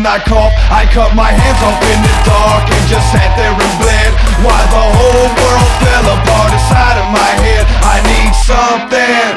when I coughed. I cut my hands off in the dark and just sat there and bled, while the whole world fell apart inside of my head. I need something